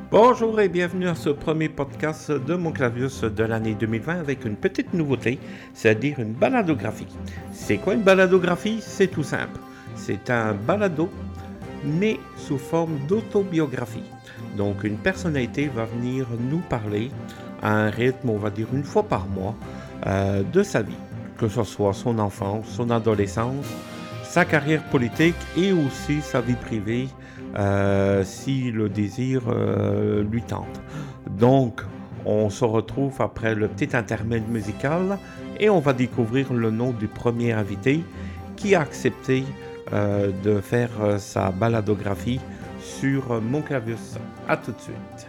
Bonjour et bienvenue à ce premier podcast de Mon Clavius de l'année 2020 avec une petite nouveauté, c'est-à-dire une baladographie. C'est quoi une baladographie? C'est tout simple. C'est un balado, mais sous forme d'autobiographie. Donc une personnalité va venir nous parler à un rythme, on va dire une fois par mois, de sa vie. Que ce soit son enfance, son adolescence, sa carrière politique et aussi sa vie privée, si le désir lui tente. Donc, on se retrouve après le petit intermède musical et on va découvrir le nom du premier invité qui a accepté de faire sa baladographie sur Mon Clavius. À tout de suite.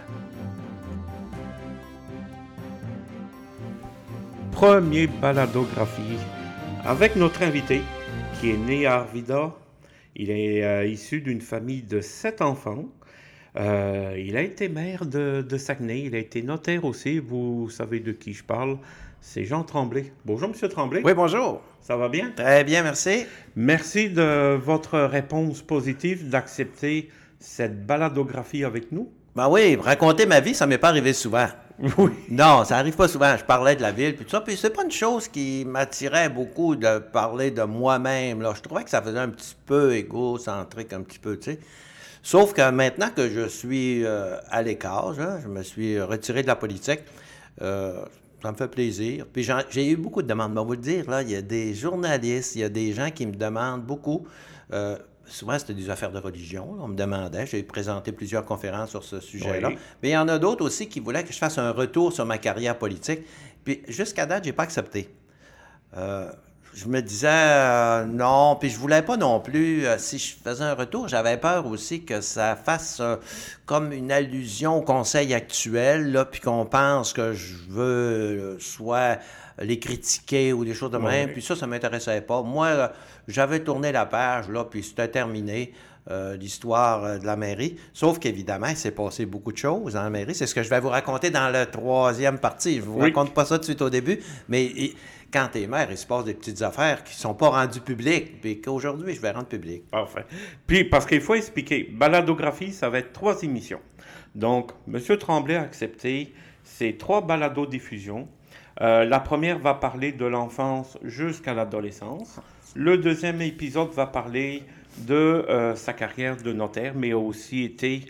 Premier baladographie avec notre invité qui est né à Arvida. Il est issu d'une famille de 7 enfants. Il a été maire de Saguenay. Il a été notaire aussi. Vous savez de qui je parle. C'est Jean Tremblay. Bonjour, M. Tremblay. Oui, bonjour. Ça va bien? Très bien, merci. Merci de votre réponse positive, d'accepter cette baladographie avec nous. Ben oui, raconter ma vie, ça m'est pas arrivé souvent. Oui. Non, ça arrive pas souvent. Je parlais de la ville, puis tout ça. Puis c'est pas une chose qui m'attirait beaucoup de parler de moi-même, là. Je trouvais que ça faisait un petit peu égocentrique, un petit peu, tu sais. Sauf que maintenant que je suis à l'écart, je me suis retiré de la politique, ça me fait plaisir. Puis j'ai eu beaucoup de demandes. Mais on va vous le dire, là, il y a des journalistes, il y a des gens qui me demandent beaucoup. Souvent, c'était des affaires de religion. On me demandait. J'ai présenté plusieurs conférences sur ce sujet-là. Oui. Mais il y en a d'autres aussi qui voulaient que je fasse un retour sur ma carrière politique. Puis jusqu'à date, j'ai pas accepté. Je me disais non, puis je voulais pas non plus, si je faisais un retour, j'avais peur aussi que ça fasse comme une allusion au conseil actuel, là, puis qu'on pense que je veux soit les critiquer ou des choses de même, puis ça m'intéressait pas. Moi, j'avais tourné la page, là, puis c'était terminé. L'histoire de la mairie. Sauf qu'évidemment, il s'est passé beaucoup de choses dans la mairie. C'est ce que je vais vous raconter dans la troisième partie. Je ne vous raconte pas ça tout de suite au début, mais quand tu es maire, il se passe des petites affaires qui ne sont pas rendues publiques, puis qu'aujourd'hui, je vais rendre publiques. Parfait. Puis, parce qu'il faut expliquer, baladographie, ça va être 3 émissions. Donc, M. Tremblay a accepté ces 3 balados-diffusions. La première va parler de l'enfance jusqu'à l'adolescence. Le deuxième épisode va parler de sa carrière de notaire, mais a aussi été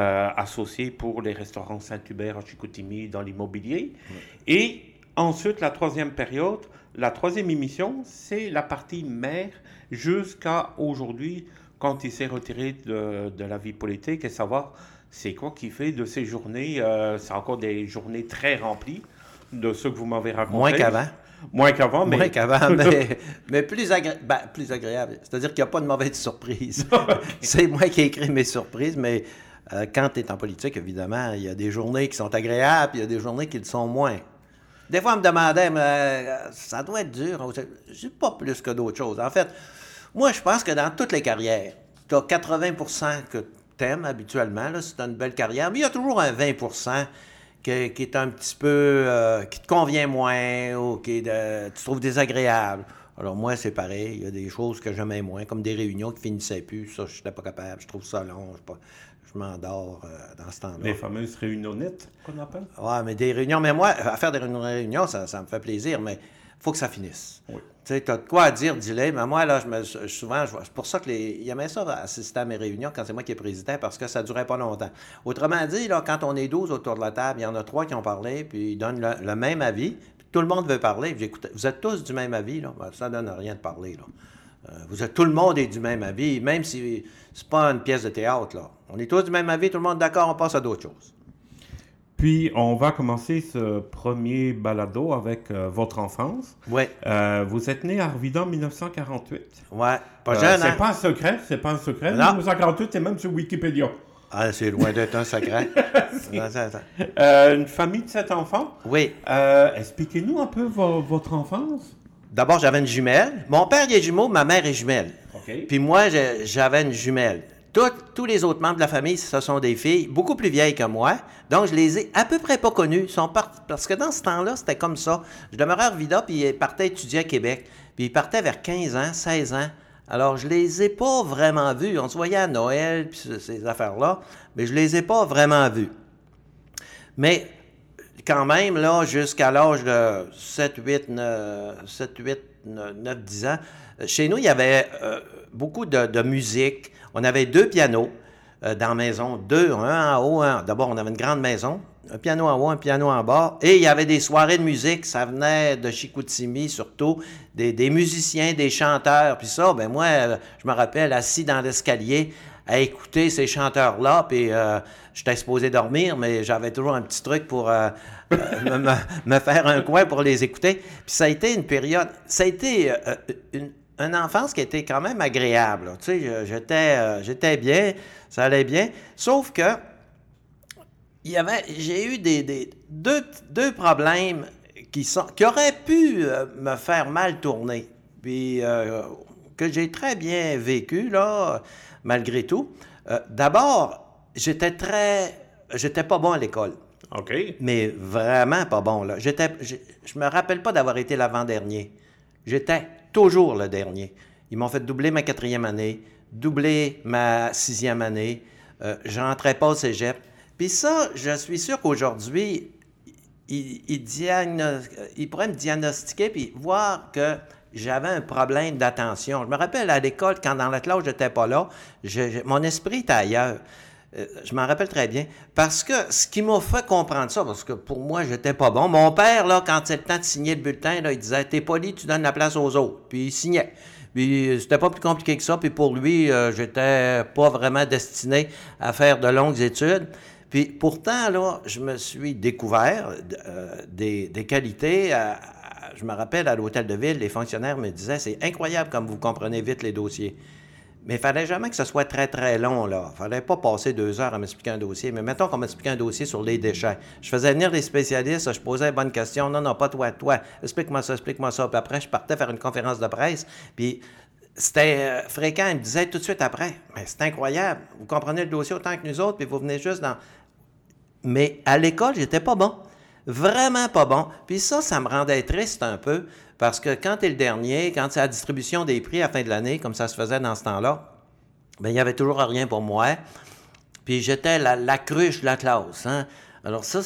associé pour les restaurants Saint-Hubert à Chicoutimi dans l'immobilier. Oui. Et ensuite, la troisième période, la troisième émission, c'est la partie maire jusqu'à aujourd'hui, quand il s'est retiré de la vie politique et savoir c'est quoi qu'il fait de ces journées. C'est encore des journées très remplies de ce que vous m'avez raconté. Moins qu'avant. Moins qu'avant, mais... Moins qu'avant, mais plus agréable. C'est-à-dire qu'il n'y a pas de mauvaise surprise. C'est moi qui ai écrit mes surprises, mais quand tu es en politique, évidemment, il y a des journées qui sont agréables, il y a des journées qui le sont moins. Des fois, on me demandait, ça doit être dur. Je dis pas plus que d'autres choses. En fait, moi, je pense que dans toutes les carrières, tu as 80% que tu aimes habituellement, là, c'est une belle carrière, mais il y a toujours un 20% qui est un petit peu, qui te convient moins ou tu trouves désagréable. Alors moi, c'est pareil. Il y a des choses que j'aimais moins, comme des réunions qui finissaient plus. Ça, je n'étais pas capable. Je trouve ça long. Je m'endors dans ce temps-là. Les fameuses réunionnettes qu'on appelle? Oui, mais des réunions. Mais moi, à faire des réunions, ça me fait plaisir, mais il faut que ça finisse. Oui. Tu sais, tu as de quoi à dire, dis-le. Mais moi, là, souvent, c'est pour ça il aimaient ça assister à mes réunions quand c'est moi qui présidais, parce que ça ne durait pas longtemps. Autrement dit, là, quand on est 12 autour de la table, il y en a 3 qui ont parlé, puis ils donnent le même avis. Puis tout le monde veut parler. Puis j'écoute, vous êtes tous du même avis, là? Ben, ça ne donne rien de parler, là. Tout le monde est du même avis, même si c'est pas une pièce de théâtre, là. On est tous du même avis, tout le monde d'accord, on passe à d'autres choses. Puis, on va commencer ce premier balado avec votre enfance. Oui. Vous êtes né à Arvida en 1948. Oui, pas jeune, c'est pas un secret, c'est pas un secret. Non. 1948, c'est même sur Wikipédia. Ah, c'est loin d'être un secret. Une famille de 7 enfants. Oui. Expliquez-nous un peu votre enfance. D'abord, j'avais une jumelle. Mon père il est jumeau, ma mère est jumelle. OK. Puis moi, j'avais une jumelle. Tous les autres membres de la famille, ce sont des filles beaucoup plus vieilles que moi. Donc, je les ai à peu près pas connues. Parce que dans ce temps-là, c'était comme ça. Je demeurais à Arvida, puis ils partaient étudier à Québec. Puis ils partaient vers 15 ans, 16 ans. Alors, je les ai pas vraiment vus. On se voyait à Noël, puis ces affaires-là, mais je les ai pas vraiment vus. Mais quand même, là, jusqu'à l'âge de 7, 8, 9, 10 ans, chez nous, il y avait beaucoup de musique. On avait 2 pianos dans la maison, 2, un en haut, un. D'abord, on avait une grande maison, un piano en haut, un piano en bas, et il y avait des soirées de musique, ça venait de Chicoutimi surtout, des musiciens, des chanteurs, puis ça, ben moi, je me rappelle, assis dans l'escalier, à écouter ces chanteurs-là, puis j'étais supposé dormir, mais j'avais toujours un petit truc pour me faire un coin pour les écouter. Puis ça a été une période, ça a été une enfance qui était quand même agréable, là. Tu sais, j'étais bien, ça allait bien, sauf que j'ai eu deux problèmes qui auraient pu me faire mal tourner, puis que j'ai très bien vécu, là, malgré tout. D'abord, j'étais pas bon à l'école. OK. Mais vraiment pas bon, là. Je me rappelle pas d'avoir été l'avant-dernier. J'étais toujours le dernier. Ils m'ont fait doubler ma 4e année, doubler ma 6e année. Je rentrais pas au cégep. Puis ça, je suis sûr qu'aujourd'hui, ils pourraient me diagnostiquer puis voir que j'avais un problème d'attention. Je me rappelle à l'école, quand dans la classe, j'étais pas là, mon esprit était ailleurs. Je m'en rappelle très bien. Parce que ce qui m'a fait comprendre ça, parce que pour moi, j'étais pas bon, mon père, là, quand c'est le temps de signer le bulletin, là, il disait « T'es poli, tu donnes la place aux autres. » Puis il signait. Puis c'était pas plus compliqué que ça. Puis pour lui, j'étais pas vraiment destiné à faire de longues études. Puis pourtant, là, je me suis découvert des qualités. Je me rappelle, à l'hôtel de ville, les fonctionnaires me disaient « C'est incroyable comme vous comprenez vite les dossiers. » Mais il ne fallait jamais que ce soit très, très long, là. Il ne fallait pas passer 2 heures à m'expliquer un dossier. Mais mettons qu'on m'expliquait un dossier sur les déchets. Je faisais venir des spécialistes, je posais les bonnes questions. Non, pas toi. Explique-moi ça. Puis après, je partais faire une conférence de presse. Puis c'était fréquent. Il me disait tout de suite après, « Mais c'est incroyable. Vous comprenez le dossier autant que nous autres, puis vous venez juste dans... » Mais à l'école, j'étais pas bon. Vraiment pas bon. Puis ça me rendait triste un peu, parce que quand tu es le dernier, quand c'est la distribution des prix à la fin de l'année, comme ça se faisait dans ce temps-là, bien, il n'y avait toujours rien pour moi. Puis j'étais la cruche de la classe, hein? Alors ça,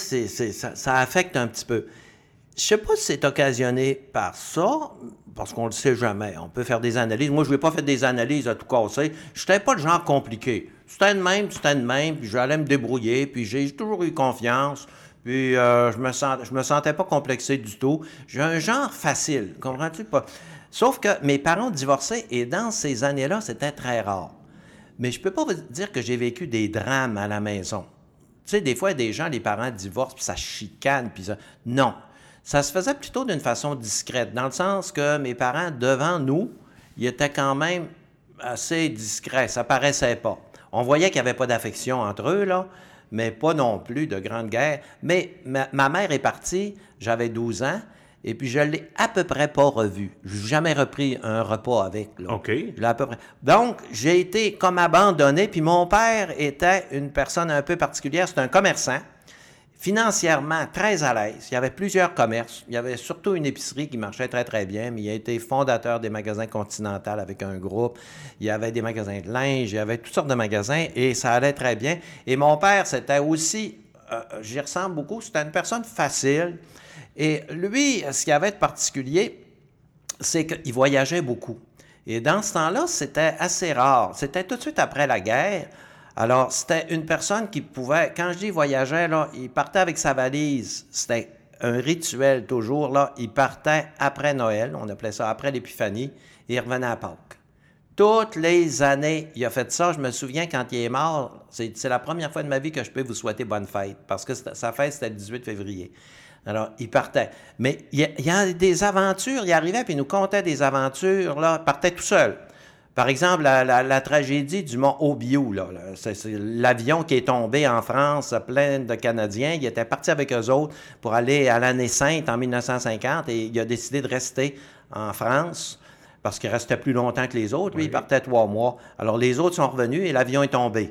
ça affecte un petit peu. Je sais pas si c'est occasionné par ça, parce qu'on le sait jamais. On peut faire des analyses. Moi, je ne vais pas faire des analyses à tout casser. Je n'étais pas le genre compliqué. C'était de même, puis j'allais me débrouiller, puis j'ai toujours eu confiance. Puis je me sentais pas complexé du tout. J'ai un genre facile, comprends-tu? Pas? Sauf que mes parents ont divorcé, et dans ces années-là, c'était très rare. Mais je peux pas vous dire que j'ai vécu des drames à la maison. Tu sais, des fois, des gens, les parents divorcent, puis ça chicane, puis ça... Non. Ça se faisait plutôt d'une façon discrète, dans le sens que mes parents, devant nous, ils étaient quand même assez discrets. Ça paraissait pas. On voyait qu'il n'y avait pas d'affection entre eux, là, mais pas non plus de grande guerre. Mais ma mère est partie, j'avais 12 ans, et puis je ne l'ai à peu près pas revue. Je n'ai jamais repris un repas avec. Là. OK. Je l'ai à peu près. Donc, j'ai été comme abandonné, puis mon père était une personne un peu particulière. C'est un commerçant, financièrement très à l'aise. Il y avait plusieurs commerces. Il y avait surtout une épicerie qui marchait très, très bien, mais il a été fondateur des magasins Continental avec un groupe. Il y avait des magasins de linge, il y avait toutes sortes de magasins, et ça allait très bien. Et mon père, c'était aussi, j'y ressemble beaucoup, c'était une personne facile. Et lui, ce qu'il avait de particulier, c'est qu'il voyageait beaucoup. Et dans ce temps-là, c'était assez rare. C'était tout de suite après la guerre. Alors, c'était une personne qui pouvait... Quand je dis voyageait, là, il partait avec sa valise. C'était un rituel toujours, là. Il partait après Noël, on appelait ça après l'Épiphanie, et il revenait à Pâques. Toutes les années, il a fait ça. Je me souviens, quand il est mort, c'est la première fois de ma vie que je peux vous souhaiter bonne fête, parce que sa fête, c'était le 18 février. Alors, il partait. Mais il y a des aventures. Il arrivait, puis il nous contait des aventures, là. Il partait tout seul. Par exemple, la tragédie du mont Obiu, là, c'est l'avion qui est tombé en France, plein de Canadiens. Il était parti avec eux autres pour aller à l'année Sainte en 1950, et il a décidé de rester en France parce qu'il restait plus longtemps que les autres. Lui, il partait 3 mois. Alors, les autres sont revenus et l'avion est tombé.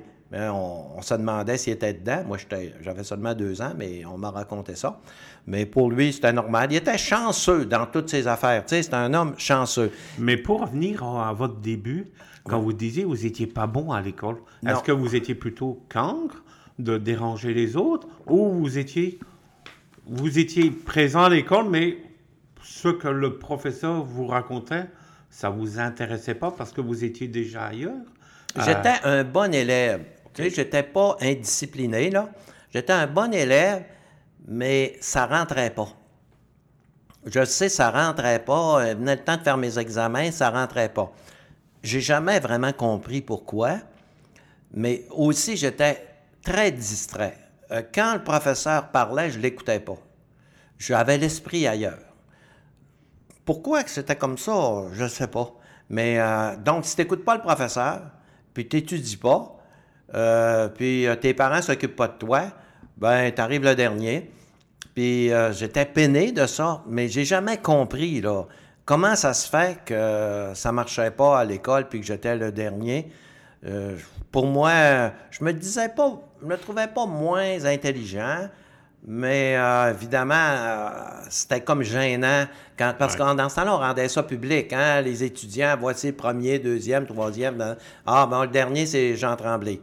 On se demandait s'il était dedans. Moi, j'avais seulement 2 ans, mais on m'a raconté ça. Mais pour lui, c'était normal. Il était chanceux dans toutes ses affaires. Tu sais, c'était un homme chanceux. Mais pour revenir à votre début, quand vous disiez que vous n'étiez pas bon à l'école, est-ce que vous étiez plutôt cancre de déranger les autres, ou vous étiez présent à l'école, mais ce que le professeur vous racontait, ça ne vous intéressait pas parce que vous étiez déjà ailleurs? J'étais un bon élève. Tu sais, j'étais pas indiscipliné, là. J'étais un bon élève, mais ça rentrait pas. Je sais, ça rentrait pas. Venait le temps de faire mes examens, ça rentrait pas. J'ai jamais vraiment compris pourquoi, mais aussi, j'étais très distrait. Quand le professeur parlait, je l'écoutais pas. J'avais l'esprit ailleurs. Pourquoi que c'était comme ça, je sais pas. Mais donc, si tu n'écoutes pas le professeur, puis tu n'étudies pas, puis tes parents s'occupent pas de toi, ben, tu arrives le dernier. Puis j'étais peiné de ça, mais j'ai jamais compris, là, comment ça se fait que ça marchait pas à l'école puis que j'étais le dernier. Pour moi, je me trouvais pas moins intelligent, mais évidemment, c'était comme gênant, parce que dans ce temps-là, on rendait ça public, hein, les étudiants, voici le premier, deuxième, troisième. Ah, bon, le dernier, c'est Jean Tremblay.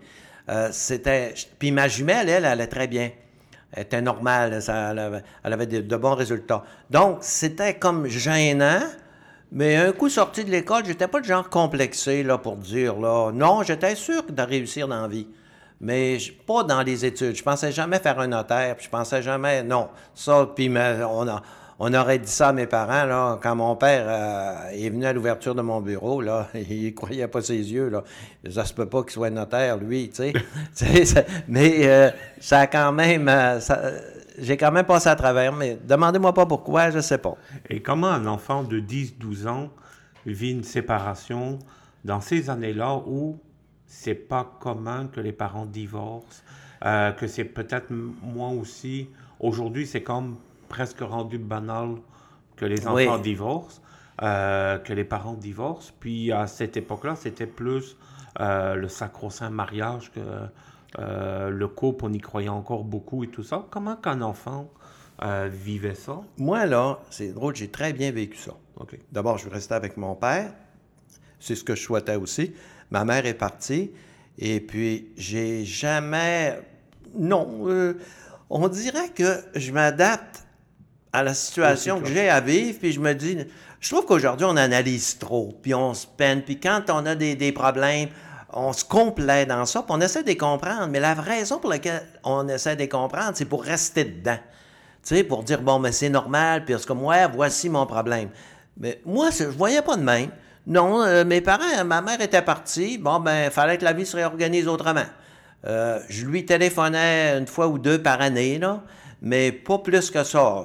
Puis ma jumelle, elle allait très bien. Elle était normale, elle avait de bons résultats. Donc, c'était comme gênant, mais un coup sorti de l'école, j'étais pas le genre complexé là, pour dire, là, non, j'étais sûr de réussir dans la vie, mais pas dans les études. Je pensais jamais faire un notaire, puis je pensais jamais, non, ça, puis on aurait dit ça à mes parents, là, quand mon père est venu à l'ouverture de mon bureau, là, il croyait pas ses yeux, là. Ça se peut pas qu'il soit notaire, lui, tu sais. Mais ça a quand même... j'ai quand même passé à travers, mais demandez-moi pas pourquoi, je sais pas. Et comment un enfant de 10-12 ans vit une séparation dans ces années-là où c'est pas commun que les parents divorcent, que c'est peut-être moi aussi... Aujourd'hui, c'est comme presque rendu banal que les enfants divorcent, que les parents divorcent. Puis à cette époque-là, c'était plus le sacro-saint mariage que le couple, on y croyait encore beaucoup et tout ça. Comment qu'un enfant vivait ça? Moi, là, c'est drôle, j'ai très bien vécu ça. Okay. D'abord, je suis resté avec mon père. C'est ce que je souhaitais aussi. Ma mère est partie. Et puis, j'ai jamais... Non, on dirait que je m'adapte à la situation que j'ai à vivre, puis je me dis, je trouve qu'aujourd'hui, on analyse trop, puis on se peine, puis quand on a des problèmes, on se complaît dans ça, puis on essaie de les comprendre, mais la raison pour laquelle on essaie de les comprendre, c'est pour rester dedans, tu sais, pour dire, bon, mais c'est normal, puis parce que moi, voici mon problème. Mais moi, je voyais pas de même. Non, mes parents, ma mère était partie, bon, ben, il fallait que la vie se réorganise autrement. Je lui téléphonais une fois ou deux par année, là, mais pas plus que ça.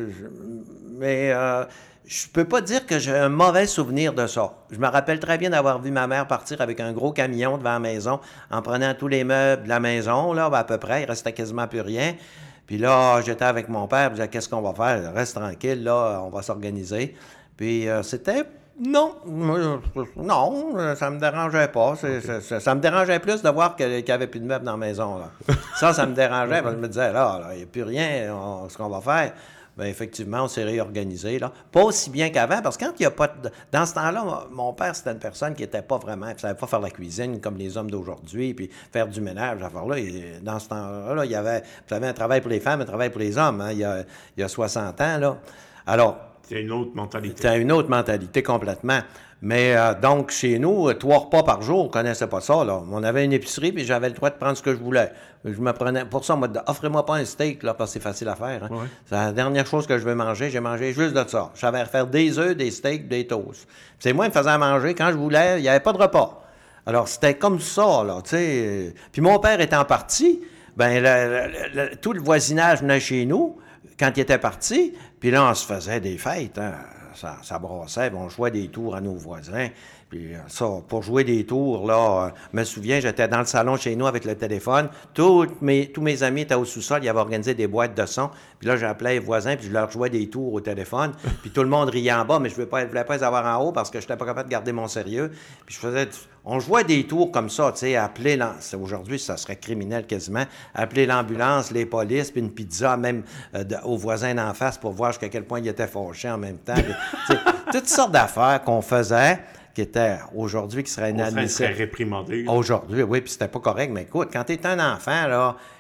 Je peux pas dire que j'ai un mauvais souvenir de ça. Je me rappelle très bien d'avoir vu ma mère partir avec un gros camion devant la maison, en prenant tous les meubles de la maison, là, à peu près, il restait quasiment plus rien. Puis là, j'étais avec mon père, je disais, qu'est-ce qu'on va faire? Reste tranquille, là, on va s'organiser. Puis c'était... Non, ça me dérangeait pas. Ça me dérangeait plus de voir qu'il n'y avait plus de meubles dans la maison. Là. Ça me dérangeait. Parce que je me disais, là, il n'y a plus rien. Ce qu'on va faire, bien, effectivement, on s'est réorganisé. Là. Pas aussi bien qu'avant, parce que quand il n'y a pas de... Dans ce temps-là, mon père, c'était une personne qui n'était pas vraiment... Il ne savait pas faire la cuisine comme les hommes d'aujourd'hui, puis faire du ménage, là. Dans ce temps-là, il y avait... Vous savez, un travail pour les femmes, un travail pour les hommes, hein, il y a 60 ans, là. Alors... C'est une autre mentalité. C'est une autre mentalité complètement. Mais donc, chez nous, 3 repas par jour, on ne connaissait pas ça. Là. On avait une épicerie, puis j'avais le droit de prendre ce que je voulais. Je me prenais... Pour ça, on m'a dit, offrez-moi pas un steak, là, parce que c'est facile à faire. Hein. Ouais. C'est la dernière chose que je veux manger. J'ai mangé juste de ça. Je savais faire des œufs, des steaks, des toasts. C'est moi qui me faisais à manger. Quand je voulais, il n'y avait pas de repas. Alors, c'était comme ça, là, tu sais. Puis mon père étant parti, ben tout le voisinage venait chez nous quand il était parti, puis là, on se faisait des fêtes, hein. Ça brassait, on jouait des tours à nos voisins. Puis ça, pour jouer des tours, là, je me souviens, j'étais dans le salon chez nous avec le téléphone. Tous mes amis étaient au sous-sol, ils avaient organisé des boîtes de son. Puis là, j'appelais les voisins, puis je leur jouais des tours au téléphone. Puis tout le monde riait en bas, mais je ne voulais pas les avoir en haut parce que je n'étais pas capable de garder mon sérieux. Puis on jouait des tours comme ça, tu sais, appeler... Aujourd'hui, ça serait criminel quasiment. Appeler l'ambulance, les polices, puis une pizza même aux voisins d'en face pour voir jusqu'à quel point ils étaient fâchés en même temps. Puis, toutes sortes d'affaires qu'on faisait qui étaient aujourd'hui, qui seraient inadmissibles. On serait réprimandé. Aujourd'hui, oui, puis c'était pas correct. Mais écoute, quand tu es un enfant, là,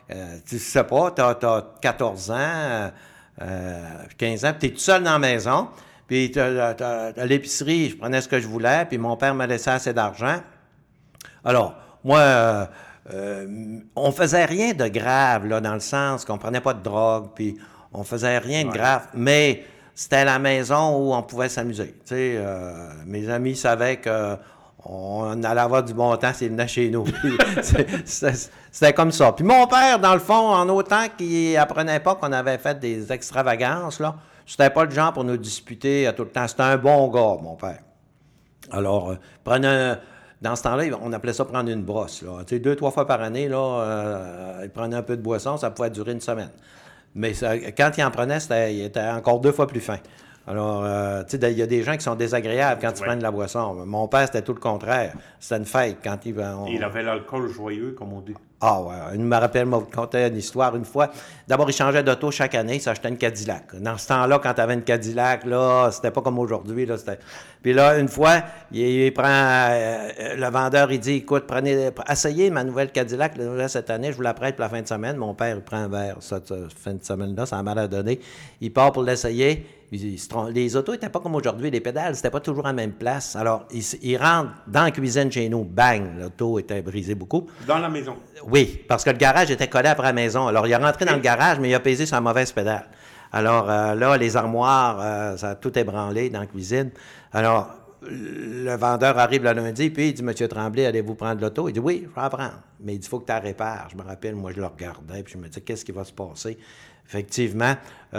Tu sais pas, t'as 14 ans, 15 ans, puis t'es tout seul dans la maison, puis à l'épicerie, je prenais ce que je voulais, puis mon père me laissait assez d'argent. Alors, moi, on faisait rien de grave, là, dans le sens qu'on prenait pas de drogue, puis on faisait rien de grave, mais c'était la maison où on pouvait s'amuser. Tu sais, mes amis savaient que on allait avoir du bon temps s'ils venaient chez nous. C'était comme ça. Puis mon père, dans le fond, en autant qu'il apprenait pas qu'on avait fait des extravagances, là, c'était pas le genre pour nous disputer tout le temps. C'était un bon gars, mon père. Alors, dans ce temps-là, on appelait ça prendre une brosse. Là. Tu sais, 2-3 fois par année, là, il prenait un peu de boisson, ça pouvait durer une semaine. Mais quand il en prenait, il était encore 2 fois plus fin. Alors, tu sais, il y a des gens qui sont désagréables quand ils prennent de la boisson. Mon père, c'était tout le contraire. C'était une fête quand il avait l'alcool joyeux, comme on dit. Ah ouais, il me rappelle, m'a conté une histoire une fois. D'abord, il changeait d'auto chaque année, il s'achetait une Cadillac. Dans ce temps-là, quand tu avais une Cadillac, là, c'était pas comme aujourd'hui. Là, Puis là, une fois, il prend le vendeur, il dit, écoute, essayez ma nouvelle Cadillac cette année, je vous la prête pour la fin de semaine. Mon père, il prend un verre cette fin de semaine-là, ça a mal à donner. Il part pour l'essayer. Les autos n'étaient pas comme aujourd'hui, les pédales, c'était pas toujours à la même place. Alors, il rentre dans la cuisine chez nous, bang, l'auto était brisée beaucoup. Dans la maison? Oui, parce que le garage était collé après la maison. Alors, il est rentré dans le garage, mais il a pesé sur la mauvaise pédale. Alors, là, les armoires, ça a tout ébranlé dans la cuisine. Alors, le vendeur arrive le lundi, puis il dit, « Monsieur Tremblay, allez-vous prendre l'auto? » Il dit, « Oui, je vais en prendre. » Mais il dit, « Il faut que tu la répares. » Je me rappelle, moi, je le regardais, puis je me disais, « Qu'est-ce qui va se passer? » Effectivement,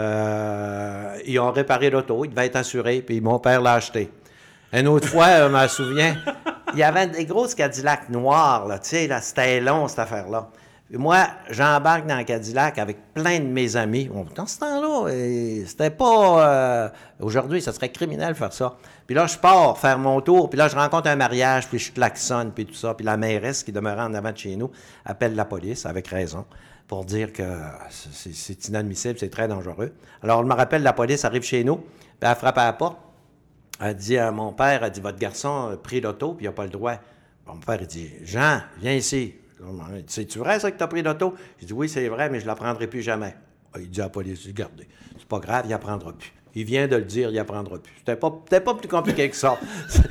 ils ont réparé l'auto, il devait être assuré, puis mon père l'a acheté. Une autre fois, je me souviens, il y avait des grosses Cadillac noires, là, tu sais, là, c'était long, cette affaire-là. Puis moi, j'embarque dans le Cadillac avec plein de mes amis. Dans ce temps-là, c'était pas... aujourd'hui, ça serait criminel de faire ça. Puis là, je pars faire mon tour, puis là, je rencontre un mariage, puis je klaxonne, puis tout ça. Puis la mairesse, qui demeurait en avant de chez nous, appelle la police, avec raison, pour dire que c'est inadmissible, c'est très dangereux. Alors, je me rappelle, la police arrive chez nous, puis elle frappe à la porte. Elle dit à mon père, elle dit, « Votre garçon a pris l'auto, puis il n'a pas le droit. » Mon père, il dit, « Jean, viens ici. » C'est-tu vrai, ça, que tu as pris l'auto? J'ai dit, « Oui, c'est vrai, mais je ne la prendrai plus jamais. » Il dit à la police, « Regardez, c'est pas grave, il ne la prendra plus. » Il vient de le dire, il ne la prendra plus. C'était pas plus compliqué que ça.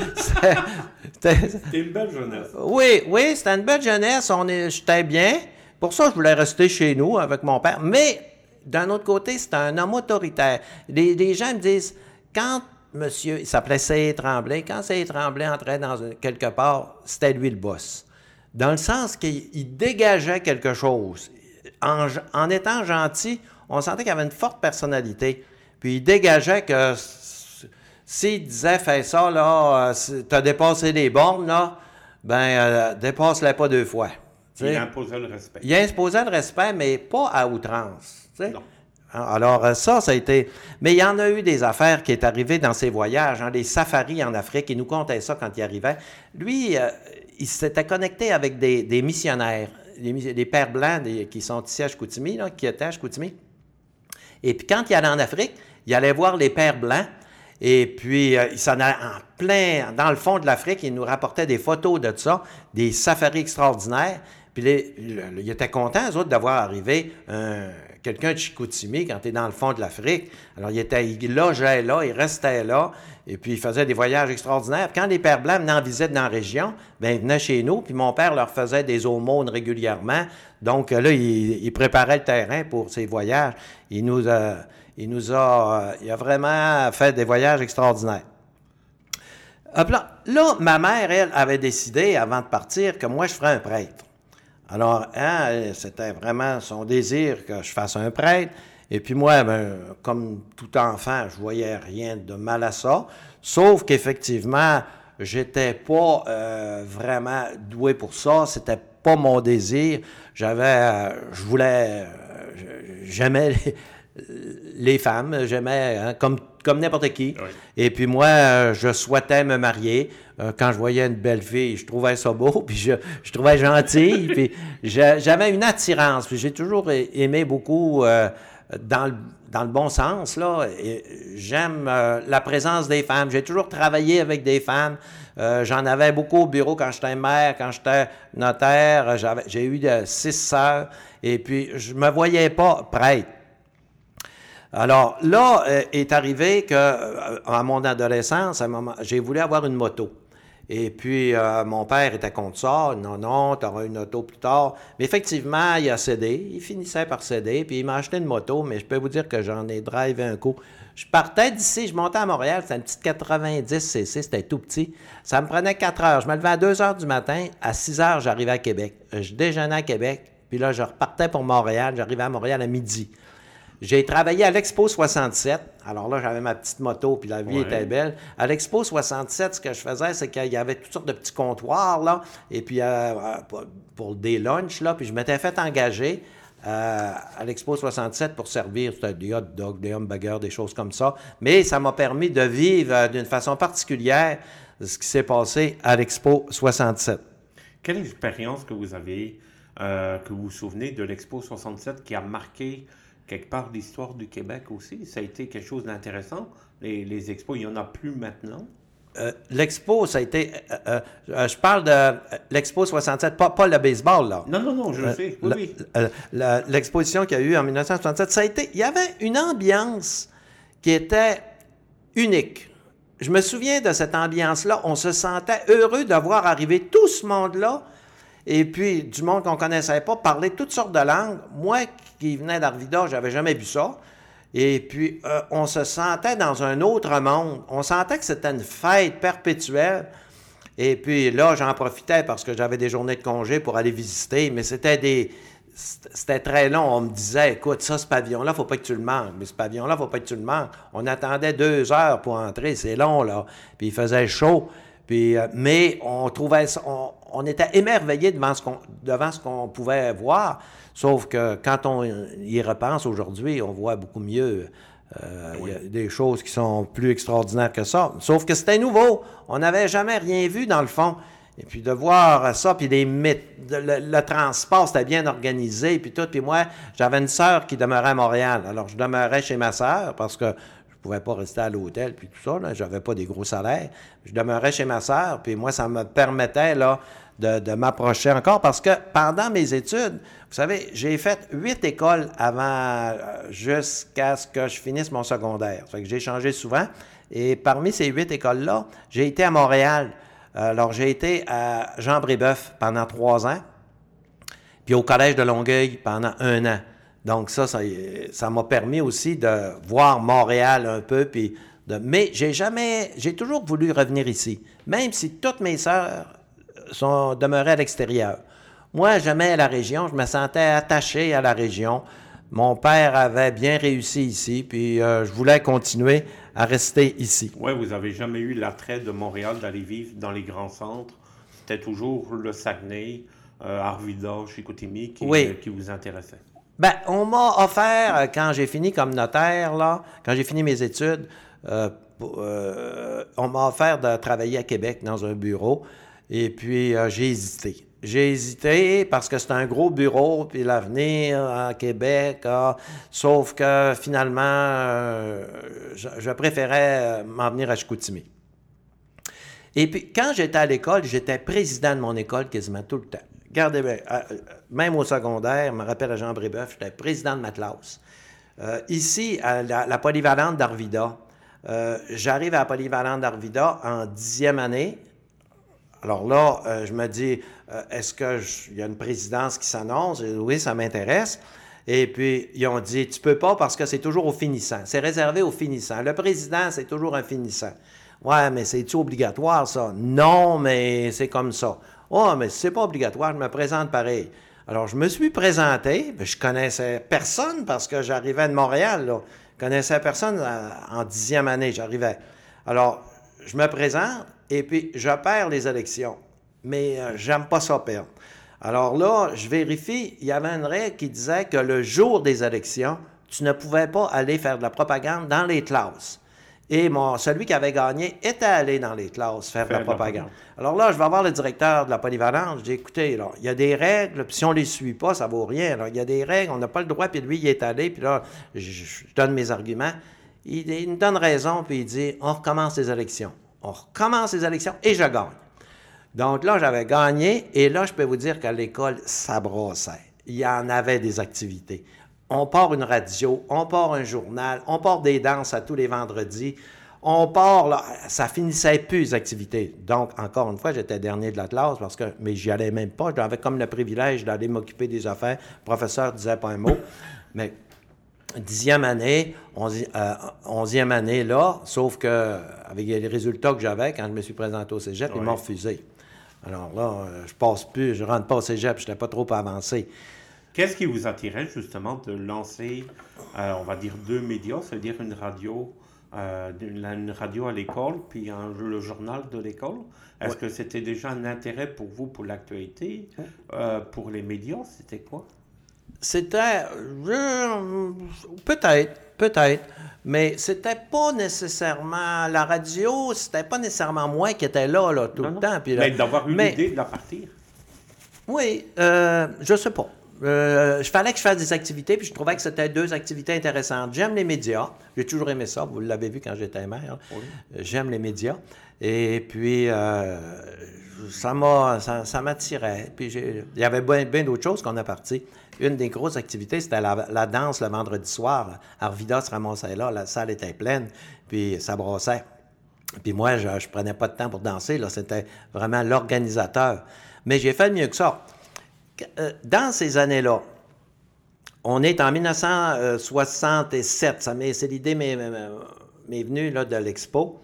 C'était une belle jeunesse. Oui, c'était une belle jeunesse. J'étais bien. Pour ça, je voulais rester chez nous avec mon père. Mais, d'un autre côté, c'était un homme autoritaire. Les gens me disent, quand monsieur, il s'appelait C. Tremblay, quand C. Tremblay entrait quelque part, c'était lui le boss. Dans le sens qu'il dégageait quelque chose. En étant gentil, on sentait qu'il avait une forte personnalité. Puis il dégageait que s'il disait « Fais ça, là, t'as dépassé les bornes, là, dépasse-les pas 2 fois. » Il imposait le respect. Il imposait le respect, mais pas à outrance. T'sais. Non. Alors, ça a été... Mais il y en a eu des affaires qui est arrivées dans ses voyages, les safaris en Afrique. Il nous contait ça quand il arrivait. Lui, il s'était connecté avec des missionnaires, des pères blancs qui sont ici à Chicoutimi, là, qui étaient à Chicoutimi. Et puis, quand il allait en Afrique, il allait voir les pères blancs. Et puis, il s'en allait en plein, dans le fond de l'Afrique. Il nous rapportait des photos de ça, des safaris extraordinaires. Puis, il était content, eux autres, d'avoir arrivé quelqu'un de Chicoutimi quand tu es dans le fond de l'Afrique. Alors, il logeait là, il restait là, et puis il faisait des voyages extraordinaires. Puis quand les pères blancs venaient en visite dans la région, ils venaient chez nous, puis mon père leur faisait des aumônes régulièrement. Donc là, il préparait le terrain pour ces voyages. Il a vraiment fait des voyages extraordinaires. Là, ma mère, elle, avait décidé, avant de partir, que moi, je ferais un prêtre. Alors, c'était vraiment son désir que je fasse un prêtre. Et puis moi, comme tout enfant, je voyais rien de mal à ça. Sauf qu'effectivement, j'étais pas vraiment doué pour ça. C'était pas mon désir. J'aimais les femmes, j'aimais comme n'importe qui. Oui. Et puis moi, je souhaitais me marier. Quand je voyais une belle fille, je trouvais ça beau, puis je trouvais gentille, puis j'avais une attirance. Puis j'ai toujours aimé beaucoup, dans le bon sens, là. Et j'aime la présence des femmes. J'ai toujours travaillé avec des femmes. J'en avais beaucoup au bureau quand j'étais maire, quand j'étais notaire. J'ai eu 6 sœurs. Et puis, je me voyais pas prêtre. Alors là, est arrivé que, à mon adolescence, à un moment, j'ai voulu avoir une moto. Et puis, mon père était contre ça. Non, non, tu auras une auto plus tard. Mais effectivement, il a cédé. Il finissait par céder. Puis, il m'a acheté une moto. Mais je peux vous dire que j'en ai drivé un coup. Je partais d'ici, je montais à Montréal. C'était une petite 90cc. C'était tout petit. Ça me prenait 4 heures. Je me levais à 2 heures du matin. À 6 heures, j'arrivais à Québec. Je déjeunais à Québec. Puis là, je repartais pour Montréal. J'arrivais à Montréal à midi. J'ai travaillé à l'Expo 67. Alors là, j'avais ma petite moto, puis la vie était belle. À l'Expo 67, ce que je faisais, c'est qu'il y avait toutes sortes de petits comptoirs, là, et puis pour des lunchs, là, puis je m'étais fait engager à l'Expo 67 pour servir des hot dogs, des hamburgers, des choses comme ça. Mais ça m'a permis de vivre d'une façon particulière ce qui s'est passé à l'Expo 67. Quelle expérience que vous avez, que vous vous souvenez de l'Expo 67 qui a marqué quelque part l'histoire du Québec aussi? Ça a été quelque chose d'intéressant. Les expos, il n'y en a plus maintenant. L'expo, ça a été... je parle de l'Expo 67, pas le baseball, là. Non, je le sais. Oui. L'exposition qu'il y a eu en 1967, ça a été... Il y avait une ambiance qui était unique. Je me souviens de cette ambiance-là. On se sentait heureux de voir arriver tout ce monde-là. Et puis, du monde qu'on ne connaissait pas, parler toutes sortes de langues. Moi, qui venais d'Arvida, je n'avais jamais vu ça. Et puis, on se sentait dans un autre monde. On sentait que c'était une fête perpétuelle. Et puis là, j'en profitais parce que j'avais des journées de congé pour aller visiter. Mais c'était très long. On me disait, écoute, ça, ce pavillon-là, il ne faut pas que tu le manques. Mais ce pavillon-là, il ne faut pas que tu le manques. On attendait 2 heures pour entrer. C'est long, là. Puis il faisait chaud. Puis, mais on trouvait ça, on était émerveillés devant ce qu'on pouvait voir, sauf que quand on y repense aujourd'hui, on voit beaucoup mieux. Il y a des choses qui sont plus extraordinaires que ça. Sauf que c'était nouveau. On n'avait jamais rien vu dans le fond. Et puis de voir ça, puis le transport, c'était bien organisé, puis tout. Puis moi, j'avais une sœur qui demeurait à Montréal. Alors, je demeurais chez ma sœur parce que je pouvais pas rester à l'hôtel, puis tout ça, là. J'avais pas des gros salaires. Je demeurais chez ma sœur, puis moi, ça me permettait, là, de m'approcher encore, parce que pendant mes études, vous savez, j'ai fait 8 écoles jusqu'à ce que je finisse mon secondaire. Ça fait que j'ai changé souvent. Et parmi ces 8 écoles-là, j'ai été à Montréal. Alors, j'ai été à Jean-Brébeuf pendant 3 ans, puis au Collège de Longueuil pendant 1 an. Donc ça m'a permis aussi de voir Montréal un peu, mais j'ai toujours voulu revenir ici, même si toutes mes sœurs demeuraient à l'extérieur. Moi, j'aimais la région, je me sentais attaché à la région. Mon père avait bien réussi ici, puis je voulais continuer à rester ici. Oui, vous n'avez jamais eu l'attrait de Montréal d'aller vivre dans les grands centres. C'était toujours le Saguenay, Arvida, Chicoutimi qui vous intéressait. Ben, on m'a offert, quand j'ai fini comme notaire, là, quand j'ai fini mes études, on m'a offert de travailler à Québec dans un bureau. Et puis, j'ai hésité. J'ai hésité parce que c'est un gros bureau, puis l'avenir à Québec, sauf que finalement, je préférais m'en venir à Chicoutimi. Et puis, quand j'étais à l'école, j'étais président de mon école quasiment tout le temps. Regardez bien, même au secondaire, je me rappelle à Jean-Brébeuf, j'étais président de ma classe. Ici, à la polyvalente d'Arvida, j'arrive à la polyvalente d'Arvida en 10e année. Alors là, je me dis, est-ce qu'il y a une présidence qui s'annonce? Oui, ça m'intéresse. Et puis, ils ont dit, tu peux pas parce que c'est toujours au finissant. C'est réservé aux finissants. Le président, c'est toujours un finissant. Ouais, mais c'est-tu obligatoire, ça? Non, mais c'est comme ça. Oh, mais c'est pas obligatoire, je me présente pareil. Alors, je me suis présenté, je connaissais personne parce que j'arrivais de Montréal, là. Je connaissais personne en 10e année, j'arrivais. Alors, je me présente et puis je perds les élections. Mais j'aime pas ça perdre. Alors là, je vérifie, il y avait une règle qui disait que le jour des élections, tu ne pouvais pas aller faire de la propagande dans les classes. Et celui qui avait gagné était allé dans les classes faire de la propagande. Alors là, je vais voir le directeur de la polyvalente. Je dis, écoutez, là, il y a des règles, puis si on ne les suit pas, ça ne vaut rien. Alors, il y a des règles, on n'a pas le droit, puis lui, il est allé, puis là, je donne mes arguments. Il me donne raison, puis il dit, on recommence les élections. On recommence les élections, et je gagne. Donc là, j'avais gagné, et là, je peux vous dire qu'à l'école, ça brassait. il y en avait des activités. On part une radio, on part un journal, on part des danses à tous les vendredis. On part, là, ça finissait plus, les activités. Donc, encore une fois, j'étais dernier de la classe, mais j'y allais même pas. J'avais comme le privilège d'aller m'occuper des affaires. Le professeur ne disait pas un mot. Mais 10e année, 11e année, là, sauf que avec les résultats que j'avais, quand je me suis présenté au cégep, ils m'ont refusé. Alors là, je passe plus, je rentre pas au cégep, je n'étais pas trop avancé. Qu'est-ce qui vous attirait justement de lancer, on va dire, 2 médias, c'est-à-dire une radio à l'école, puis le journal de l'école? Est-ce que c'était déjà un intérêt pour vous, pour l'actualité, pour les médias? C'était quoi? C'était... peut-être, mais c'était pas nécessairement... La radio, c'était pas nécessairement moi qui étais là tout le temps. Puis mais d'avoir eu l'idée de la partir? Oui, je sais pas. Il fallait que je fasse des activités, puis je trouvais que c'était 2 activités intéressantes. J'aime les médias. J'ai toujours aimé ça. Vous l'avez vu quand j'étais maire. Oui. J'aime les médias. Et puis, ça m'attirait. Puis, il y avait bien d'autres choses qu'on a parti. Une des grosses activités, c'était la danse le vendredi soir. Arvida se ramassait là. La salle était pleine, puis ça brassait. Puis moi, je ne prenais pas de temps pour danser. Là, c'était vraiment l'organisateur. Mais j'ai fait mieux que ça. Dans ces années-là, on est en 1967, c'est l'idée m'est venue là, de l'Expo.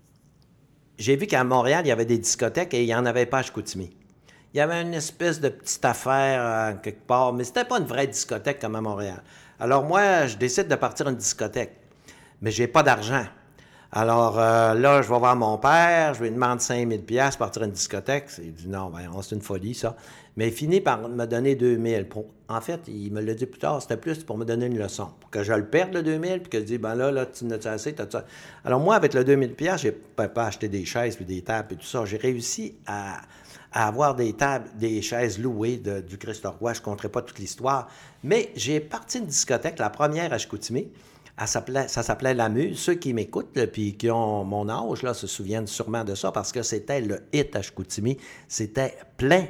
J'ai vu qu'à Montréal, il y avait des discothèques et il n'y en avait pas à Chicoutimi. Il y avait une espèce de petite affaire quelque part, mais c'était pas une vraie discothèque comme à Montréal. Alors moi, je décide de partir une discothèque, mais j'ai pas d'argent. Alors là, je vais voir mon père, je lui demande 5 000 $ pour partir une discothèque. Il dit non, c'est une folie, ça. Mais il finit par me donner 2 000. En fait, il me l'a dit plus tard, c'était plus pour me donner une leçon. Pour que je le perde, le 2 000, puis que je dis, là, tu n'as-tu assez, t'as ça. Alors moi, avec le 2 000 $, j'ai pas acheté des chaises, puis des tables, et tout ça. J'ai réussi à avoir des tables, des chaises louées du Christ-Roi. Je ne compterai pas toute l'histoire. Mais j'ai parti une discothèque, la première à Chicoutimi. Ça s'appelait La Muse. Ceux qui m'écoutent puis qui ont mon âge là, se souviennent sûrement de ça parce que c'était le hit à Chicoutimi. C'était plein.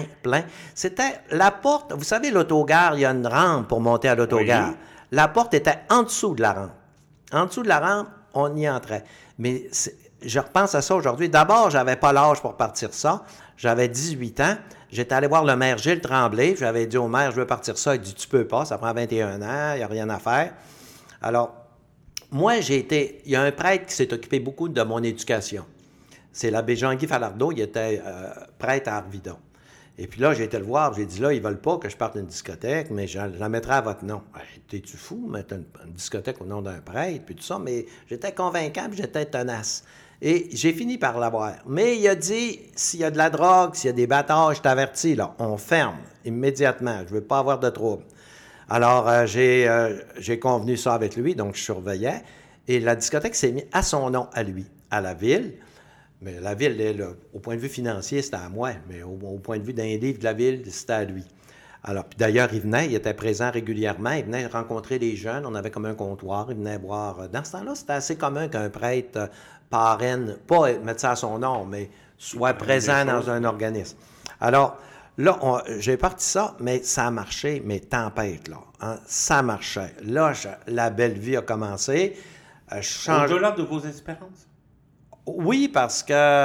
C'était la porte. Vous savez, l'autogare, il y a une rampe pour monter à l'autogare. Oui. La porte était en dessous de la rampe. En dessous de la rampe, on y entrait. Mais je repense à ça aujourd'hui. D'abord, j'avais pas l'âge pour partir ça. J'avais 18 ans. J'étais allé voir le maire Gilles Tremblay. J'avais dit au maire, je veux partir ça. Il dit, tu peux pas, ça prend 21 ans, il n'y a rien à faire. Alors, moi, il y a un prêtre qui s'est occupé beaucoup de mon éducation. C'est l'abbé Jean-Guy Falardeau, il était prêtre à Arvida. Et puis là, j'ai été le voir, j'ai dit là, ils veulent pas que je parte d'une discothèque, mais je la mettrai à votre nom. T'es-tu fou, mettre une discothèque au nom d'un prêtre, puis tout ça, mais j'étais convaincant, puis j'étais tenace. Et j'ai fini par l'avoir. Mais il a dit, s'il y a de la drogue, s'il y a des bâtards, je t'avertis, là, on ferme immédiatement, je veux pas avoir de trouble. Alors, j'ai convenu ça avec lui, donc je surveillais. Et la discothèque s'est mise à son nom, à lui, à la ville. Mais la ville, au point de vue financier, c'était à moi. Mais au point de vue d'un livre de la ville, c'était à lui. Alors, puis d'ailleurs, il était présent régulièrement. Il venait rencontrer les jeunes. On avait comme un comptoir. Il venait boire. Dans ce temps-là, c'était assez commun qu'un prêtre parraine, pas mettre ça à son nom, mais soit présent dans un organisme. Alors, là, j'ai parti ça, mais ça a marché, mais tempête, là. Hein, ça marchait. Là, la belle vie a commencé. Au-delà de vos espérances? Oui, parce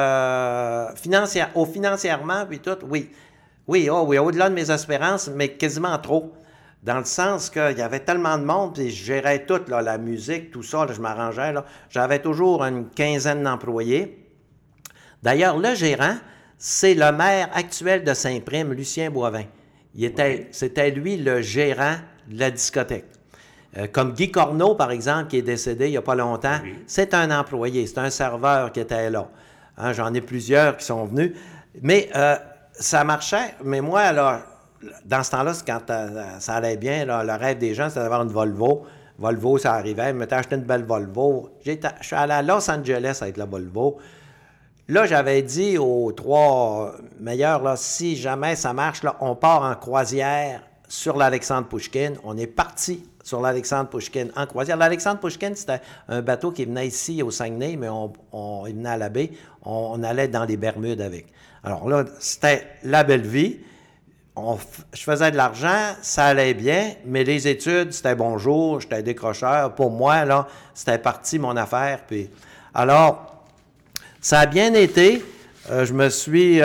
que financièrement, puis tout, oui. Oui, au-delà de mes espérances, mais quasiment trop. Dans le sens qu'il y avait tellement de monde, puis je gérais tout, là, la musique, tout ça, là, je m'arrangeais. Là. J'avais toujours une quinzaine d'employés. D'ailleurs, le gérant, c'est le maire actuel de Saint-Prime, Lucien Boivin. C'était lui le gérant de la discothèque. Comme Guy Corneau, par exemple, qui est décédé il n'y a pas longtemps, c'est un employé, c'est un serveur qui était là. Hein, j'en ai plusieurs qui sont venus. Mais ça marchait, mais moi, là, dans ce temps-là, quand ça allait bien, là, le rêve des gens, c'était d'avoir une Volvo. Volvo, ça arrivait, ils m'étaient acheté une belle Volvo. Je suis allé à Los Angeles avec la Volvo. Là, j'avais dit aux 3 meilleurs, là, si jamais ça marche, là, on part en croisière sur l'Alexandre Pouchkine. On est parti sur l'Alexandre Pouchkine en croisière. L'Alexandre Pouchkine, c'était un bateau qui venait ici au Saguenay, mais il venait à la baie. On allait dans les Bermudes avec. Alors là, c'était la belle vie. je faisais de l'argent, ça allait bien, mais les études, c'était bonjour, j'étais décrocheur. Pour moi, là, c'était parti mon affaire. Puis, alors, ça a bien été. Je me suis...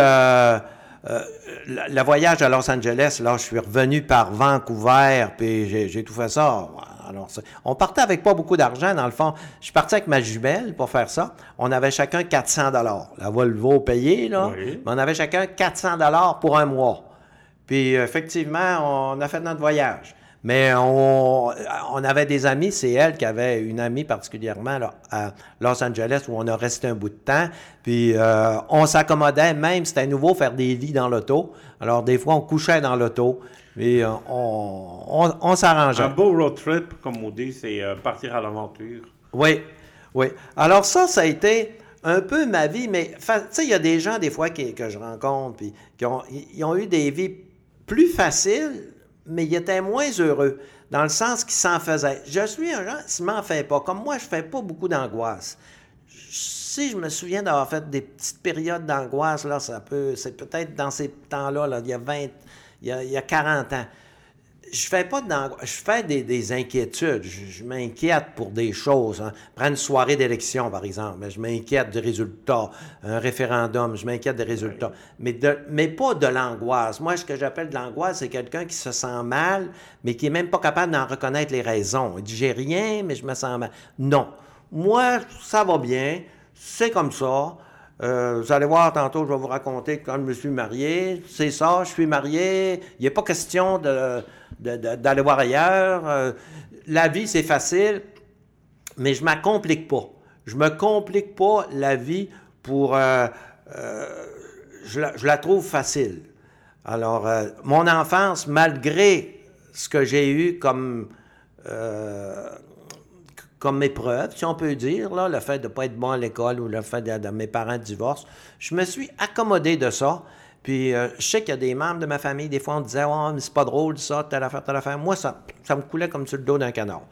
le voyage à Los Angeles, là, je suis revenu par Vancouver, puis j'ai tout fait ça. Alors, on partait avec pas beaucoup d'argent, dans le fond. Je suis parti avec ma jumelle pour faire ça. On avait chacun 400 $. La Volvo payée, là. Oui. Mais on avait chacun 400 $ pour un mois. Puis, effectivement, on a fait notre voyage. Mais on avait des amis, c'est elle qui avait une amie particulièrement là, à Los Angeles où on a resté un bout de temps. Puis on s'accommodait, même c'était nouveau faire des lits dans l'auto. Alors des fois on couchait dans l'auto, puis on s'arrangeait. Un beau road trip, comme on dit, c'est partir à l'aventure. Oui, oui. Alors ça a été un peu ma vie, mais tu sais, il y a des gens des fois que je rencontre, puis ils ont eu des vies plus faciles, mais ils étaient moins heureux, dans le sens qu'ils s'en faisaient. Je suis un genre qui ne m'en fait pas. Comme moi, je ne fais pas beaucoup d'angoisse. Si je me souviens d'avoir fait des petites périodes d'angoisse, là, c'est peut-être dans ces temps-là, là, il y a 40 ans. Je fais pas d'angoisse, je fais des inquiétudes. Je m'inquiète pour des choses. Hein. Prends une soirée d'élection, par exemple. Je m'inquiète des résultats. Un référendum, je m'inquiète des résultats. Mais pas de l'angoisse. Moi, ce que j'appelle de l'angoisse, c'est quelqu'un qui se sent mal, mais qui est même pas capable d'en reconnaître les raisons. Il dit, j'ai rien, mais je me sens mal. Non. Moi, ça va bien. C'est comme ça. Vous allez voir tantôt, je vais vous raconter quand je me suis marié. C'est ça, je suis marié. Il n'est pas question d'aller voir ailleurs. La vie, c'est facile, mais je ne m'acomplique pas. Je ne me complique pas la vie pour... je la trouve facile. Alors, mon enfance, malgré ce que j'ai eu comme épreuve, si on peut dire, là, le fait de ne pas être bon à l'école ou le fait de mes parents divorcent, je me suis accommodé de ça. Puis, je sais qu'il y a des membres de ma famille, des fois, on disait « Oh, mais c'est pas drôle, ça, telle affaire. » Moi, ça me coulait comme sur le dos d'un canard.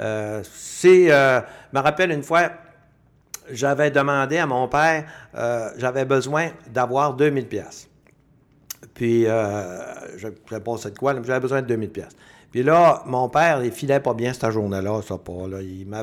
Je me rappelle une fois, j'avais demandé à mon père, j'avais besoin d'avoir 2000 $. Puis, je ne sais pas c'est de quoi, mais j'avais besoin de 2000 $. Puis là, mon père, il filait pas bien cette journée-là, ça pas. Là.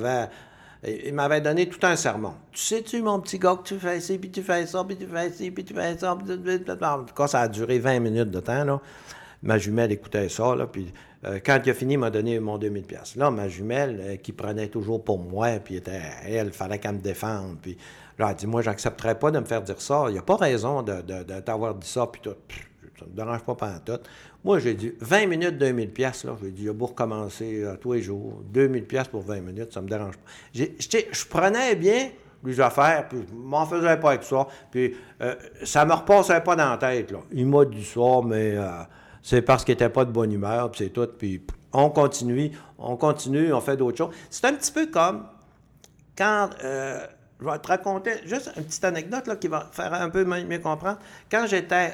Il m'avait donné tout un sermon. Tu sais-tu, mon petit gars, que tu fais ci, puis tu fais ça, puis tu fais ci, puis tu fais ça. En tout cas, ça a duré 20 minutes de temps, là. Ma jumelle écoutait ça, là, puis quand il a fini, il m'a donné mon 2000 $. Là, ma jumelle, qui prenait toujours pour moi, puis elle, fallait qu'elle me défende, puis là, elle dit, moi, j'accepterais pas de me faire dire ça. Il n'y a pas raison de t'avoir dit ça, puis tout. Ça ne me dérange pas pantoute. Moi, j'ai dit 20 minutes, 2000 $, là. J'ai dit, il a beau recommencer tous les jours. 2000 $ pour 20 minutes, ça ne me dérange pas. Je prenais bien les affaires, puis je m'en faisais pas avec ça. Puis ça ne me repassait pas dans la tête, là. Il m'a dit ça, mais c'est parce qu'il n'était pas de bonne humeur, puis c'est tout. Puis on continue, on fait d'autres choses. C'est un petit peu comme quand... je vais te raconter juste une petite anecdote là, qui va faire un peu mieux comprendre. Quand j'étais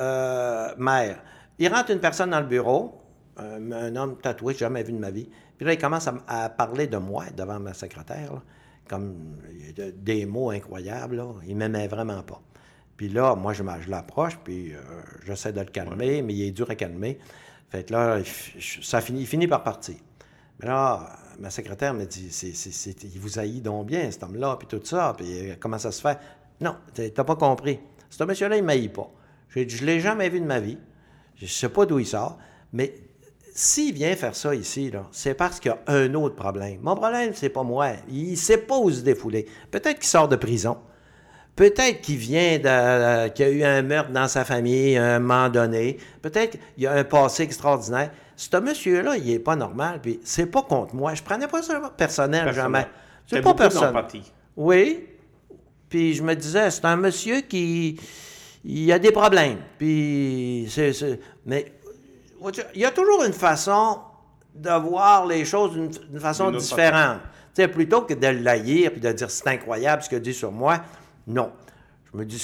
maire, il rentre une personne dans le bureau, un homme tatoué, jamais vu de ma vie. Puis là, il commence à parler de moi devant ma secrétaire, là, comme des mots incroyables. Là. Il ne m'aimait vraiment pas. Puis là, moi, je l'approche, puis j'essaie de le calmer, mais il est dur à calmer. Fait que là, il finit par partir. Mais là, ma secrétaire me dit, il vous haït donc bien, cet homme-là, puis tout ça, puis comment ça se fait? Non, t'as pas compris. Ce monsieur-là, il ne m'haït pas. Je ne l'ai jamais vu de ma vie. Je ne sais pas d'où il sort, mais s'il vient faire ça ici, là, c'est parce qu'il y a un autre problème. Mon problème, c'est pas moi. Il ne sait pas où se défouler. Peut-être qu'il sort de prison. Peut-être qu'il vient qu'il y a eu un meurtre dans sa famille à un moment donné. Peut-être qu'il y a un passé extraordinaire. Ce monsieur-là, il n'est pas normal, puis c'est pas contre moi. Je ne prenais pas ça personnel, jamais. C'est pas personnel. Oui. Puis je me disais, c'est un monsieur qui... Il a des problèmes. Puis mais il y a toujours une façon de voir les choses d'une façon différente. Tu sais, plutôt que de l'haïr puis de dire c'est incroyable ce qu'il dit sur moi, non. Je me dis,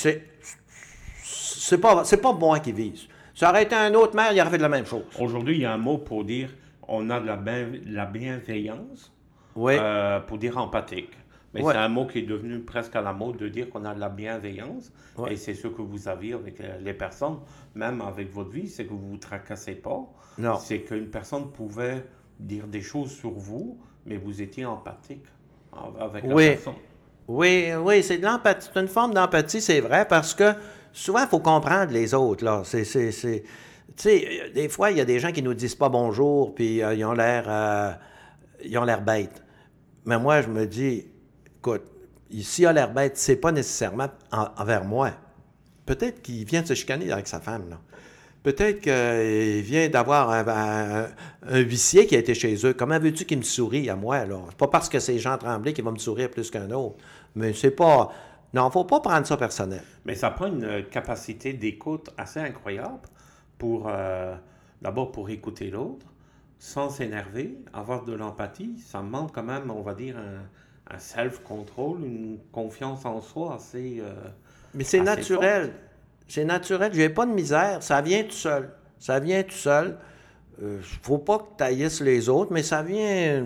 c'est pas moi qui vise. Ça aurait été un autre maire, il aurait fait de la même chose. Aujourd'hui, il y a un mot pour dire on a de la bienveillance, oui. Pour dire empathique. Mais Ouais. c'est un mot qui est devenu presque à la mode de dire qu'on a de la bienveillance. Ouais. Et c'est ce que vous aviez avec les personnes, même avec votre vie, c'est que vous ne vous tracassez pas. Non. C'est qu'une personne pouvait dire des choses sur vous, mais vous étiez empathique avec la Oui. personne. Oui, c'est de l'empathie. C'est une forme d'empathie, c'est vrai, parce que souvent, il faut comprendre les autres, là. Tu sais, des fois, il y a des gens qui nous disent pas bonjour, puis ils ont l'air bêtes. Mais moi, je me dis, écoute, s'il a l'air bête, c'est pas nécessairement envers moi. Peut-être qu'il vient de se chicaner avec sa femme, là. Peut-être qu'il vient d'avoir un huissier qui a été chez eux. Comment veux-tu qu'il me sourie à moi, là? C'est pas parce que c'est Jean Tremblay qui va me sourire plus qu'un autre. Mais c'est pas... Non, faut pas prendre ça personnel. Mais ça prend une capacité d'écoute assez incroyable pour, d'abord pour écouter l'autre, sans s'énerver, avoir de l'empathie. Ça demande quand même, on va dire, un self-control, une confiance en soi assez... Mais c'est assez naturel. forte. C'est naturel. J'ai pas de misère. Ça vient tout seul. Ça vient tout seul. Faut pas que tu haïsses les autres, mais ça vient...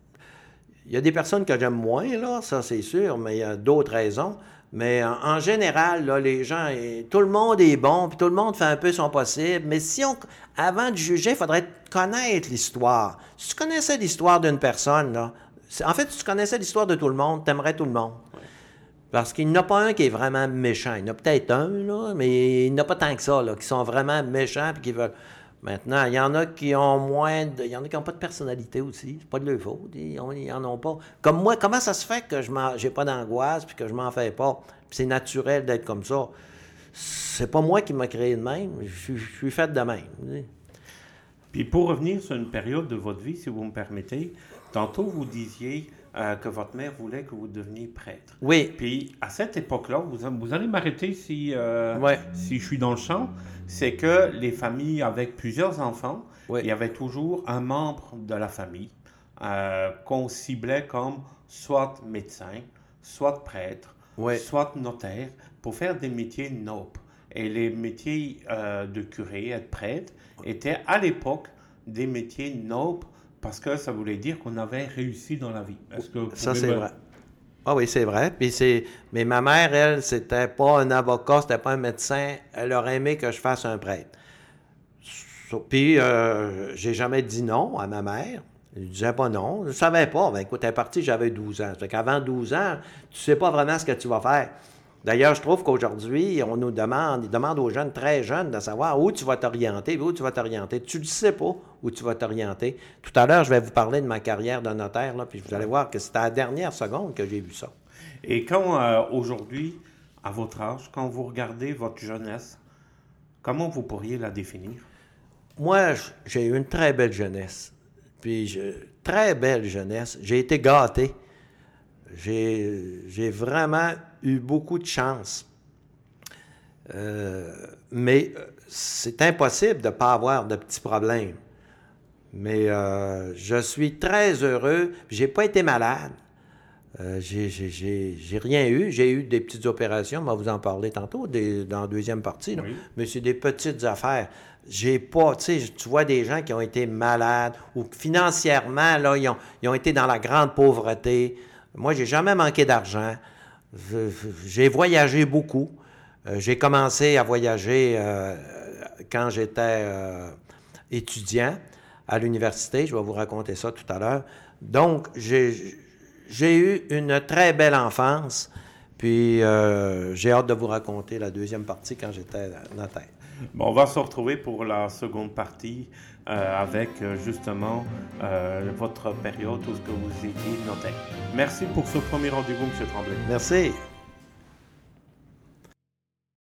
Il y a des personnes que j'aime moins, là, ça c'est sûr, mais il y a d'autres raisons. Mais en général, là, les gens, tout le monde est bon, puis tout le monde fait un peu son possible. Mais avant de juger, il faudrait connaître l'histoire. Si tu connaissais l'histoire d'une personne, là, en fait, si tu connaissais l'histoire de tout le monde, t'aimerais tout le monde. Parce qu'il n'y en a pas un qui est vraiment méchant. Il y en a peut-être un, là, mais il n'y en a pas tant que ça, là, qui sont vraiment méchants et qui veulent... Maintenant, il y en a qui ont il y en a qui n'ont pas de personnalité aussi. C'est pas de leur faute. Ils en ont pas. Comme moi, comment ça se fait que j'ai pas d'angoisse puis que je m'en fais pas? Puis c'est naturel d'être comme ça. C'est pas moi qui m'a créé de même. Je suis fait de même. Puis pour revenir sur une période de votre vie, si vous me permettez, tantôt vous disiez que votre mère voulait que vous deveniez prêtre. Oui. Puis à cette époque-là, vous allez m'arrêter si Ouais. je suis dans le champ, c'est que les familles avec plusieurs enfants, Oui. il y avait toujours un membre de la famille qu'on ciblait comme soit médecin, soit prêtre, Oui. soit notaire, pour faire des métiers nobles. Et les métiers de curé, être prêtre, étaient à l'époque des métiers nobles parce que ça voulait dire qu'on avait réussi dans la vie. Est-ce que vous Ça, pouvez c'est me- vrai. Ah oui, c'est vrai. Mais ma mère, elle, c'était pas un avocat, c'était pas un médecin. Elle aurait aimé que je fasse un prêtre. Puis, j'ai jamais dit non à ma mère. Je disais pas non. Je savais pas. Ben, écoute, elle est partie, j'avais 12 ans. Fait qu'avant 12 ans, tu sais pas vraiment ce que tu vas faire. D'ailleurs, je trouve qu'aujourd'hui, on nous demande aux jeunes, très jeunes, de savoir où tu vas t'orienter, où tu vas t'orienter. Tu ne sais pas où tu vas t'orienter. Tout à l'heure, je vais vous parler de ma carrière de notaire, là, puis vous allez voir que c'était à la dernière seconde que j'ai vu ça. Et quand aujourd'hui, à votre âge, quand vous regardez votre jeunesse, comment vous pourriez la définir? Moi, j'ai eu une très belle jeunesse. Très belle jeunesse. J'ai été gâté. J'ai vraiment eu beaucoup de chance. Mais c'est impossible de ne pas avoir de petits problèmes. Mais je suis très heureux. J'ai pas été malade. J'ai rien eu. J'ai eu des petites opérations, on va vous en parler tantôt, dans la deuxième partie. Là. Oui. Mais c'est des petites affaires. J'ai pas, tu sais, tu vois des gens qui ont été malades ou financièrement, là, ils ont été dans la grande pauvreté. Moi, j'ai jamais manqué d'argent. J'ai voyagé beaucoup. J'ai commencé à voyager quand j'étais étudiant à l'université. Je vais vous raconter ça tout à l'heure. Donc, j'ai eu une très belle enfance. Puis, j'ai hâte de vous raconter la deuxième partie quand j'étais notaire. Bon, on va se retrouver pour la seconde partie avec justement votre période où ce que vous étiez notaire. Merci pour ce premier rendez-vous, M. Tremblay. Merci.